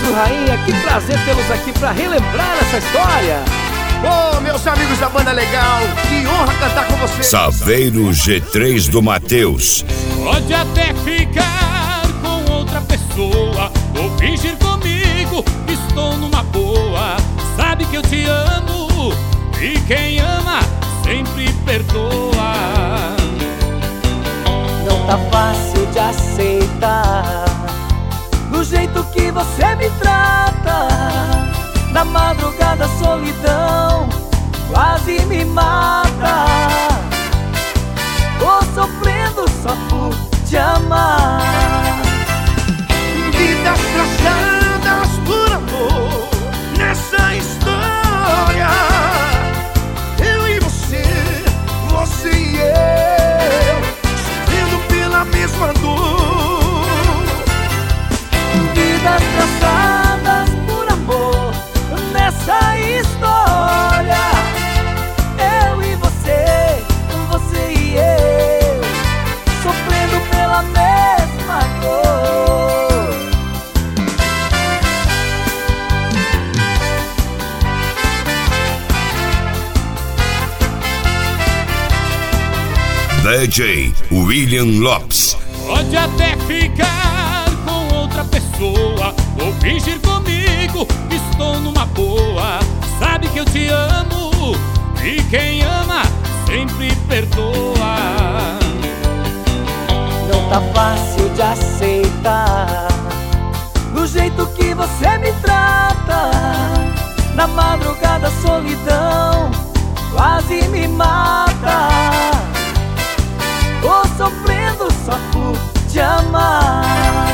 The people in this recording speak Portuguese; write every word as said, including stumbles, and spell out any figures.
Pedro Rainha, que prazer tê-los aqui pra relembrar essa história. Ô, oh, meus amigos da Banda Legal, que honra cantar com vocês. Saveiro G três do Matheus. Pode até ficar com outra pessoa ou fingir comigo que estou numa boa. Sabe que eu te amo e quem ama sempre perdoa. Não tá fácil de aceitar do jeito que você me trata. Na madrugada a solidão quase me mata. Tô sofrendo só por te amar. Vidas traçadas por amor nessa história. Eu e você, você e eu, sofrendo pela mesma dor. Vidas traçadas por amor nessa história. Eu e você, você e eu, sofrendo pela mesma dor. D J William Lopes. Pode até ficar com outra pessoa ou fingir comigo que estou numa boa. Sabe que eu te amo e quem ama sempre perdoa. Não tá fácil de aceitar do jeito que você me trata. Na madrugada a solidão quase me mata. Tô sofrendo só por te amar.